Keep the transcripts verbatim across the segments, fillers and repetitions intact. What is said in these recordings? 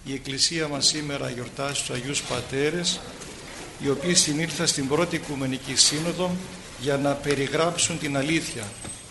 Η Εκκλησία μας σήμερα γιορτάζει τους Αγίους Πατέρες, οι οποίοι συνήλθαν στην πρώτη Οικουμενική Σύνοδο για να περιγράψουν την αλήθεια.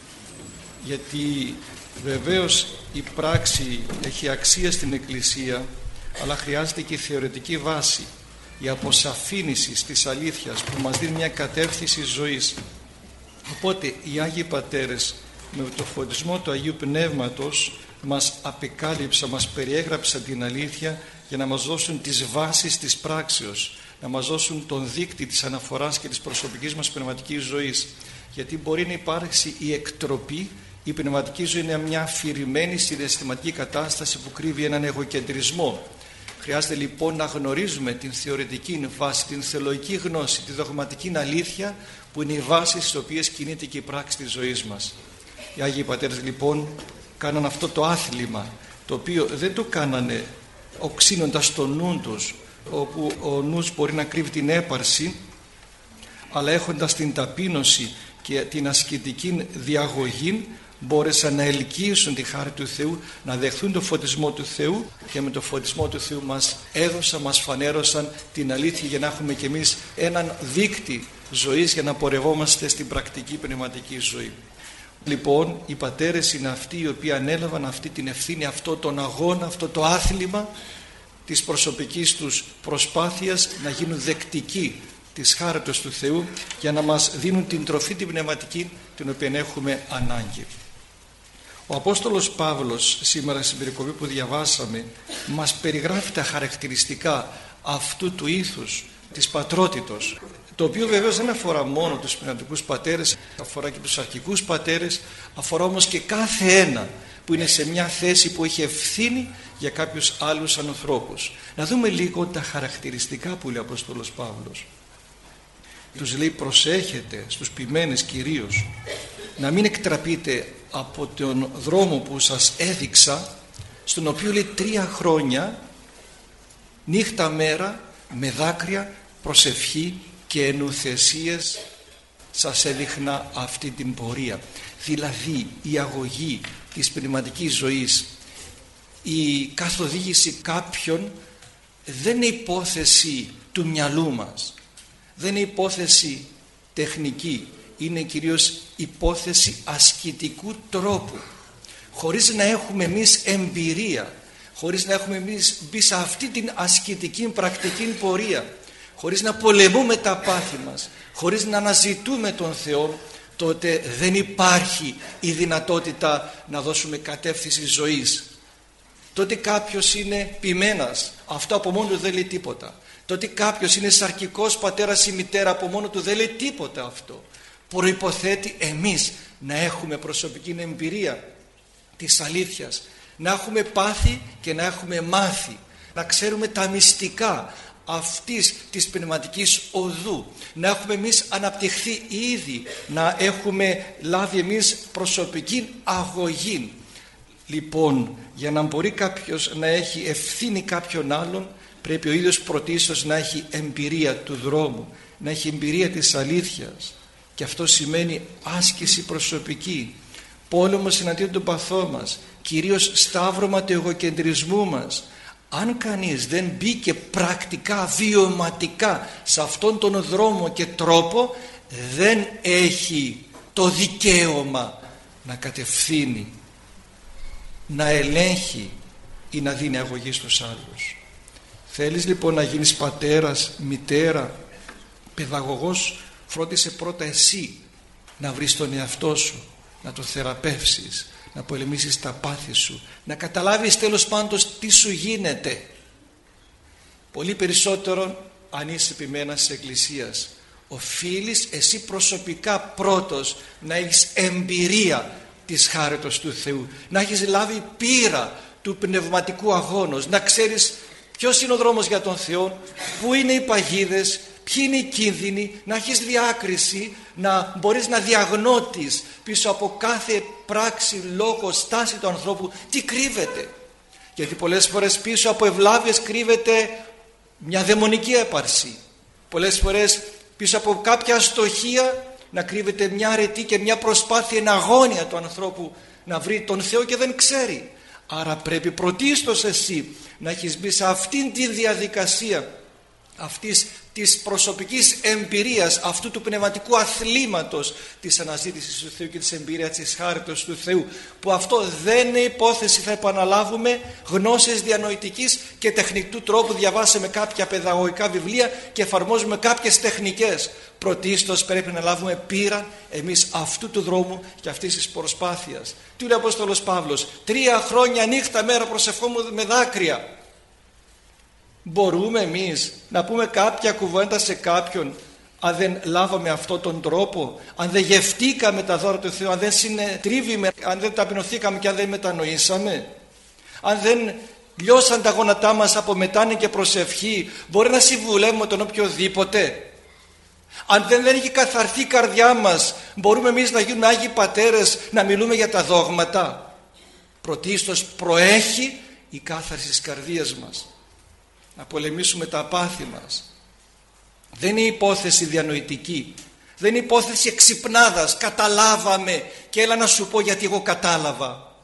Γιατί βεβαίως η πράξη έχει αξία στην Εκκλησία, αλλά χρειάζεται και η θεωρητική βάση, η αποσαφήνιση της αλήθειας που μας δίνει μια κατεύθυνση ζωής. Οπότε οι Άγιοι Πατέρες με το φωτισμό του Αγίου Πνεύματος μας απεκάλυψαν, μας περιέγραψαν την αλήθεια για να μας δώσουν τις βάσεις της πράξεως, να μας δώσουν τον δείκτη της αναφοράς και της προσωπικής μας πνευματικής ζωής. Γιατί μπορεί να υπάρξει η εκτροπή, η πνευματική ζωή είναι μια αφηρημένη συναισθηματική κατάσταση που κρύβει έναν εγωκεντρισμό. Χρειάζεται λοιπόν να γνωρίζουμε την θεωρητική βάση, την θεολογική γνώση, τη δογματική αλήθεια που είναι οι βάσεις στις οποίες κινείται και η πράξη της ζωής μας. Οι Άγιοι Πατέρες λοιπόν κάναν αυτό το άθλημα, το οποίο δεν το κάνανε οξύνοντας το νου τους, όπου ο νους μπορεί να κρύβει την έπαρση, αλλά έχοντας την ταπείνωση και την ασκητική διαγωγή μπόρεσαν να ελκύσουν τη χάρη του Θεού, να δεχθούν το φωτισμό του Θεού και με το φωτισμό του Θεού μας έδωσαν, μας φανέρωσαν την αλήθεια για να έχουμε κι εμείς έναν δείκτη ζωής για να πορευόμαστε στην πρακτική πνευματική ζωή. Λοιπόν, οι πατέρες είναι αυτοί οι οποίοι ανέλαβαν αυτή την ευθύνη, αυτό τον αγώνα, αυτό το άθλημα της προσωπικής τους προσπάθειας να γίνουν δεκτικοί της χάριτος του Θεού για να μας δίνουν την τροφή την πνευματική την οποία έχουμε ανάγκη. Ο Απόστολος Παύλος σήμερα στην περικοπή που διαβάσαμε μας περιγράφει τα χαρακτηριστικά αυτού του ήθους της πατρότητος, το οποίο βεβαίως δεν αφορά μόνο τους πνευματικούς πατέρες, αφορά και τους αρχικούς πατέρες, αφορά όμως και κάθε ένα που είναι σε μια θέση που έχει ευθύνη για κάποιους άλλους ανθρώπους. Να δούμε λίγο τα χαρακτηριστικά που λέει ο Απόστολος Παύλος. Τους λέει προσέχετε στους ποιμένες κυρίως να μην εκτραπείτε από τον δρόμο που σας έδειξα, στον οποίο λέει τρία χρόνια νύχτα μέρα με δάκρυα, προσευχή και ενουθεσίες σας έδειχνα αυτή την πορεία. Δηλαδή η αγωγή της πνευματικής ζωής, η καθοδήγηση κάποιων δεν είναι υπόθεση του μυαλού μας, δεν είναι υπόθεση τεχνική, είναι κυρίως υπόθεση ασκητικού τρόπου. Χωρίς να έχουμε εμείς εμπειρία, χωρίς να έχουμε εμείς μπει σε αυτή την ασκητική πρακτική πορεία, χωρίς να πολεμούμε τα πάθη μας, χωρίς να αναζητούμε τον Θεό, τότε δεν υπάρχει η δυνατότητα να δώσουμε κατεύθυνση ζωής. Τότε κάποιος είναι ποιμένας, αυτό από μόνο του δεν λέει τίποτα. Τότε κάποιος είναι σαρκικός πατέρας ή μητέρα, από μόνο του δεν λέει τίποτα αυτό. Προϋποθέτει εμείς να έχουμε προσωπική εμπειρία της αλήθειας, να έχουμε πάθει και να έχουμε μάθει, να ξέρουμε τα μυστικά αυτής της πνευματικής οδού, να έχουμε εμείς αναπτυχθεί ήδη, να έχουμε λάβει εμείς προσωπική αγωγή. Λοιπόν, για να μπορεί κάποιος να έχει ευθύνη κάποιον άλλον, πρέπει ο ίδιος πρωτίστως να έχει εμπειρία του δρόμου, να έχει εμπειρία της αλήθειας, και αυτό σημαίνει άσκηση προσωπική, πόλεμος εναντίον των παθών μας, κυρίως σταύρωμα του εγωκεντρισμού μας. Αν κανείς δεν μπήκε πρακτικά, βιωματικά σε αυτόν τον δρόμο και τρόπο, δεν έχει το δικαίωμα να κατευθύνει, να ελέγχει ή να δίνει αγωγή στους άλλους. Θέλεις λοιπόν να γίνεις πατέρας, μητέρα, παιδαγωγός, φρόντισε πρώτα εσύ να βρεις τον εαυτό σου, να το θεραπεύσεις, να πολεμήσεις τα πάθη σου, να καταλάβεις τέλος πάντων τι σου γίνεται. Πολύ περισσότερο αν είσαι επιμένας της Εκκλησίας, οφείλεις εσύ προσωπικά πρώτος να έχεις εμπειρία της χάριτος του Θεού, να έχεις λάβει πείρα του πνευματικού αγώνος, να ξέρεις ποιος είναι ο δρόμος για τον Θεό, πού είναι οι παγίδες, ποιοι είναι οι κίνδυνοι, να έχεις διάκριση, να μπορείς να διαγνώτεις πίσω από κάθε πράξη, λόγο, στάση του ανθρώπου τι κρύβεται. Γιατί πολλές φορές πίσω από ευλάβειες κρύβεται μια δαιμονική έπαρση. Πολλές φορές πίσω από κάποια αστοχία να κρύβεται μια αρετή και μια προσπάθεια, ένα αγώνια του ανθρώπου να βρει τον Θεό και δεν ξέρει. Άρα πρέπει πρωτίστως εσύ να έχεις μπει σε αυτήν τη διαδικασία αυτής της προσωπικής εμπειρίας, αυτού του πνευματικού αθλήματος της αναζήτησης του Θεού και της εμπειρίας της χάριτος του Θεού, που αυτό δεν είναι υπόθεση, θα επαναλάβουμε, γνώσης διανοητικής και τεχνητού τρόπου. Διαβάσαμε κάποια παιδαγωγικά βιβλία και εφαρμόζουμε κάποιες τεχνικές. Πρωτίστως πρέπει να λάβουμε πείρα εμείς αυτού του δρόμου και αυτής της προσπάθειας. Τι λέει ο Απόστολος Παύλος? Τρία χρόνια νύχτα μέρα προσευχόμουν με δάκρυα. Μπορούμε εμείς να πούμε κάποια κουβέντα σε κάποιον αν δεν λάβαμε αυτόν τον τρόπο, αν δεν γευτήκαμε τα δώρα του Θεού, αν δεν συνετρίβημε, αν δεν ταπεινωθήκαμε και αν δεν μετανοήσαμε, αν δεν λιώσαν τα γόνατά μας από μετάνοια και προσευχή? Μπορεί να συμβουλεύουμε τον οποιοδήποτε? Αν δεν, δεν έχει καθαρθεί η καρδιά μας, μπορούμε εμείς να γίνουμε Άγιοι Πατέρες, να μιλούμε για τα δόγματα? Πρωτίστως προέχει η κάθαρση της καρδίας μας, να πολεμήσουμε τα πάθη μας. Δεν είναι υπόθεση διανοητική, δεν είναι υπόθεση εξυπνάδας, καταλάβαμε και έλα να σου πω γιατί εγώ κατάλαβα.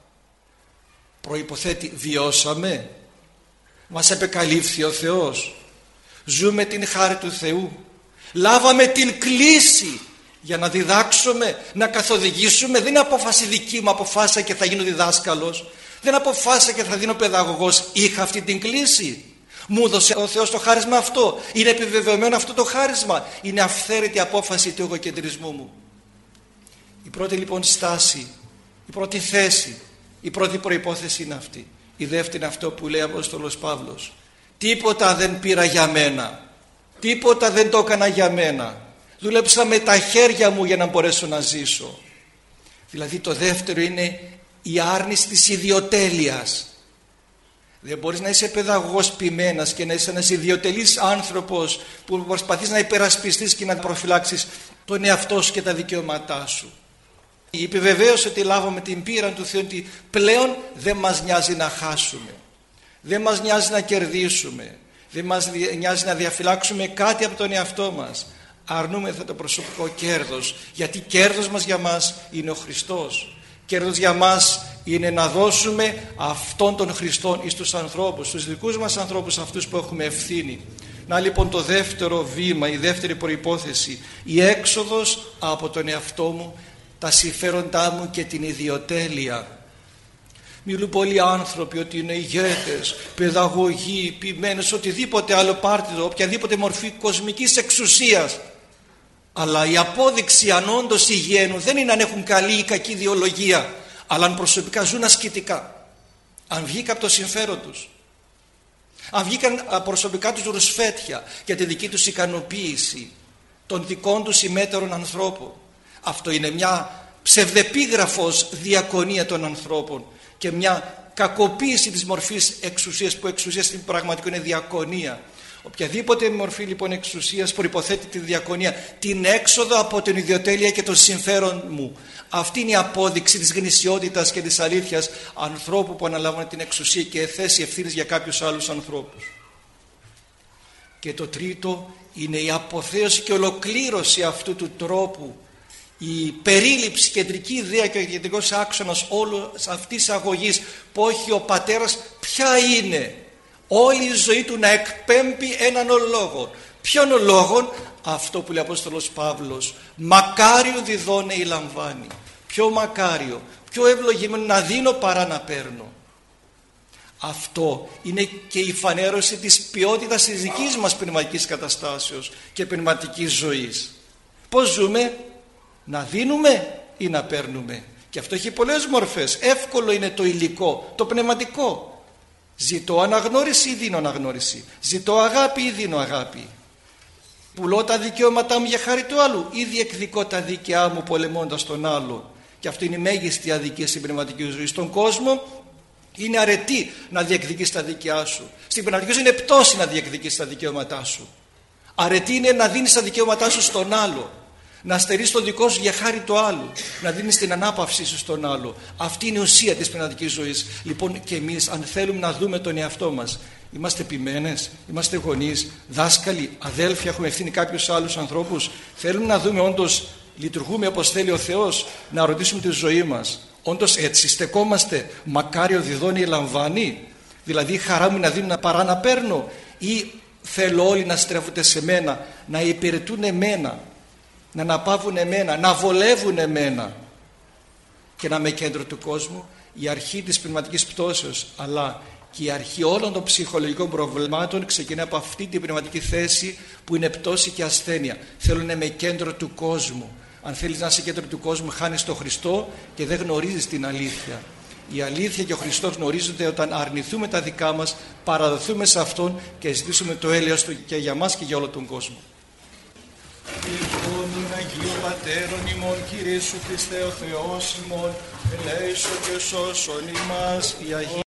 Προϋποθέτει βιώσαμε, μας επεκαλύφθη ο Θεός, ζούμε την χάρη του Θεού, λάβαμε την κλίση για να διδάξουμε, να καθοδηγήσουμε. Δεν είναι απόφαση δική μου, αποφάσισα και θα γίνω διδάσκαλος, δεν αποφάσισα και θα δίνω παιδαγωγός. Είχα αυτή την κλίση, μου έδωσε ο Θεός το χάρισμα αυτό, είναι επιβεβαιωμένο αυτό το χάρισμα, είναι αυθαίρετη απόφαση του εγωκεντρισμού μου. Η πρώτη λοιπόν στάση, η πρώτη θέση, η πρώτη προϋπόθεση είναι αυτή. Η δεύτερη είναι αυτό που λέει ο Απόστολος Παύλος: τίποτα δεν πήρα για μένα, τίποτα δεν το έκανα για μένα, δούλεψα με τα χέρια μου για να μπορέσω να ζήσω. Δηλαδή το δεύτερο είναι η άρνηση της ιδιοτέλειας. Δεν μπορείς να είσαι παιδαγωγός ποιμένας και να είσαι ένας ιδιοτελής άνθρωπος που προσπαθείς να υπερασπιστείς και να προφυλάξεις τον εαυτό σου και τα δικαιώματά σου. Η επιβεβαίωση ότι λάβαμε την πείρα του Θεού, ότι πλέον δεν μας νοιάζει να χάσουμε, δεν μας νοιάζει να κερδίσουμε, δεν μας νοιάζει να διαφυλάξουμε κάτι από τον εαυτό μας. Αρνούμεθα το προσωπικό κέρδος, γιατί κέρδος μας για μας είναι ο Χριστός. Κέρδος για μας είναι να δώσουμε αυτόν τον Χριστόν εις τους ανθρώπους, στους δικούς μας ανθρώπους, αυτούς που έχουμε ευθύνη. Να λοιπόν το δεύτερο βήμα, η δεύτερη προϋπόθεση, η έξοδος από τον εαυτό μου, τα συμφέροντά μου και την ιδιοτέλεια. Μιλούν πολλοί άνθρωποι ότι είναι ηγέτες, παιδαγωγοί, ποιμένες, οτιδήποτε άλλο πάρτιδο, οποιαδήποτε μορφή κοσμικής εξουσίας. Αλλά η απόδειξη αν όντως υγιαίνουν δεν είναι αν έχουν καλή ή κακή ιδεολογία, αλλά αν προσωπικά ζουν ασκητικά, αν βγήκαν από το συμφέρον τους, αν βγήκαν προσωπικά τους ρουσφέτια για τη δική τους ικανοποίηση των δικών τους ημέτερων ανθρώπων. Αυτό είναι μια ψευδεπίγραφος διακονία των ανθρώπων και μια κακοποίηση της μορφής εξουσίας, που εξουσία στην πραγματικότητα είναι διακονία. Οποιαδήποτε μορφή λοιπόν εξουσίας προϋποθέτει τη διακονία, την έξοδο από την ιδιοτέλεια και το συμφέρον μου. Αυτή είναι η απόδειξη της γνησιότητας και της αλήθειας ανθρώπου που αναλαμβάνει την εξουσία και θέση ευθύνης για κάποιους άλλους ανθρώπους. Και το τρίτο είναι η αποθέωση και ολοκλήρωση αυτού του τρόπου, η περίληψη, κεντρική ιδέα και ο κεντρικός άξονας όλης αυτής της αγωγής που έχει ο πατέρας ποια είναι. Όλη η ζωή του να εκπέμπει έναν λόγο. Ποιον ο λόγον? Αυτό που λέει ο Απόστολος Παύλος: μακάριο διδώνε ή λαμβάνει. Πιο μακάριο, πιο ευλογημένο να δίνω παρά να παίρνω. Αυτό είναι και η φανέρωση της ποιότητας της δικής μας πνευματικής καταστάσεως και πνευματικής ζωής. Πώς ζούμε? Να δίνουμε ή να παίρνουμε? Και αυτό έχει πολλές μορφές. Εύκολο είναι το υλικό, το πνευματικό. Ζητώ αναγνώριση ή δίνω αναγνώριση, ζητώ αγάπη ή δίνω αγάπη, πουλώ τα δικαιώματά μου για χάρη του άλλου ή διεκδικώ τα δίκαιά μου πολεμώντας τον άλλο. Και αυτό είναι η μέγιστη αδικία στην πνευματική ζωή. Στον κόσμο είναι αρετή να διεκδικείς τα δικαιά σου, στην πνευματική ζωή είναι πτώση να διεκδικείς τα δικαιώματά σου. Αρετή είναι να δίνεις τα δικαιώματά σου στον άλλο, να στερείς το δικό σου για χάρη του άλλου, να δίνεις την ανάπαυσή σου στον άλλο. Αυτή είναι η ουσία της πνευματικής ζωής. Λοιπόν, και εμείς αν θέλουμε να δούμε τον εαυτό μας, είμαστε ποιμένες, είμαστε γονείς, δάσκαλοι, αδέλφια, έχουμε ευθύνη κάποιους άλλους ανθρώπους, θέλουμε να δούμε όντως λειτουργούμε όπως θέλει ο Θεός, να ρωτήσουμε τη ζωή μας, Όντως έτσι στεκόμαστε? Μακάριο διδώνει λαμβάνει? Δηλαδή η χαρά μου να δίνω παρά να παίρνω? Ή θέλω όλοι να στρέφονται σε μένα, να υπηρετούν εμένα, να αναπαύουν εμένα, να βολεύουν εμένα και να είμαι κέντρο του κόσμου? Η αρχή της πνευματικής πτώσεως αλλά και η αρχή όλων των ψυχολογικών προβλημάτων ξεκινά από αυτή την πνευματική θέση που είναι πτώση και ασθένεια. Θέλω να είμαι κέντρο του κόσμου. Αν θέλεις να είσαι κέντρο του κόσμου, χάνεις τον Χριστό και δεν γνωρίζεις την αλήθεια. Η αλήθεια και ο Χριστός γνωρίζονται όταν αρνηθούμε τα δικά μας, παραδοθούμε σε Αυτόν και ζητήσουμε το έλεος Του και για μας και για όλο τον κόσμο. Λοιπόν, Αγίου Πατέρων ημών, Κύριε Ιησού Χριστέ ο Θεός ημών, ελέησον και σώσον ημάς, η Αγία